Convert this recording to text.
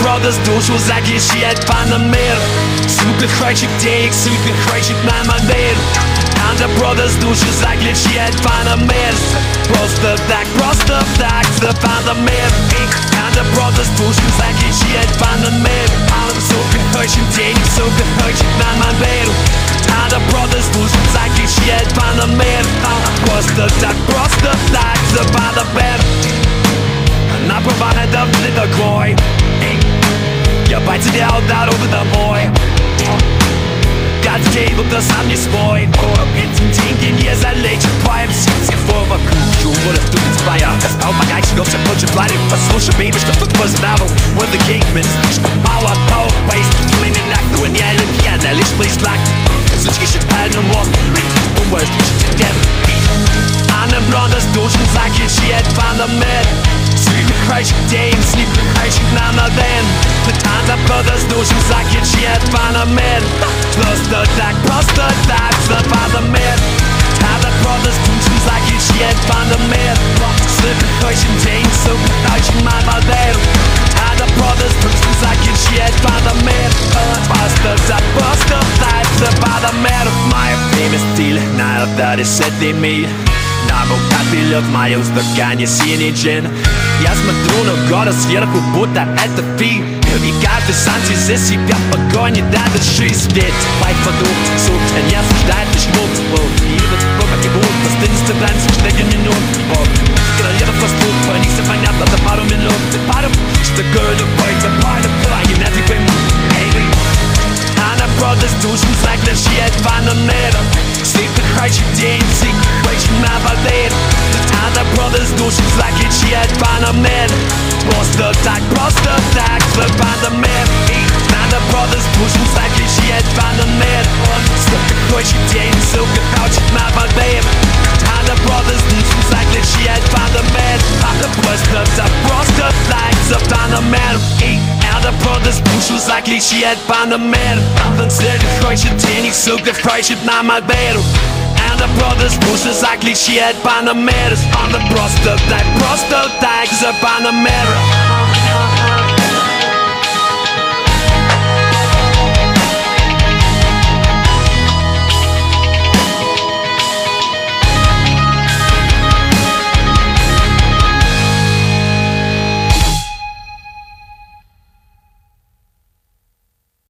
brothers душу захищает Панамер. Сука хочет денег, сука хочет мамадер. Анда brothers душу захищает Панамер. Просто так за Панамер. Анда brothers душу захищает Панамер. Сука хочет денег, сука хочет мамадер. Анда brothers душу захищает Панамер. Просто так за Панамер. Она бывает давно такой. Я потерял дорогу домой. Каждый день будто сам не свой. Этим деньги не залечат твоим сердце вокруг. Чувствую, что ты твоя. Я стал богаче, но все тот же парень. Послушай, бейби, что тут поздравил. We're the cavemen. Слишком мало того, поистине мы не нахуй. Не олимпиада, лишь плейслак. Сучки считают на мост. Думаешь, что тебе Анда brothers душу захищает Панамер. Sleep crash game, sleep crash намаден. Анда brothers душу захищает Панамер. Просто так за Панамер. Анда brothers душу захищает Панамер. Sleep crash game, sleep crash намаден. Анда brothers душу захищает Панамер. Просто так за Панамер. Мое время стиль, надо решать имей. На руках пилет в моем стакане синий джин. Я смотрю на город сверху, будто это фильм. И каждый сам за себя в погоне дает жизнь. Ведь лайф вокруг, сука, не осуждает лишь мут. И вот сколько не будет, постынется танцы, что я минут. Королева фастфуд, по них все понятно за пару минут. Ты пару, что такое любовь, за пару, и на ты пойму. Анда brothers душу захищает Панамер. Sleep хочет день, sleep хочет мамадер. Анда brothers душу захищает Панамер. Просто так за Панамер. Анда brothers душу захищает Панамер. Sleep хочет день, сука хочет мамадер. Анда brothers душу захищает Панамер. Просто так за Панамер. Анда brothers душу захищает Панамер. Танцер хочет денег, сука хочет мамадер. Анда brothers душу захищает Панамер. Анда просто так за Панамер.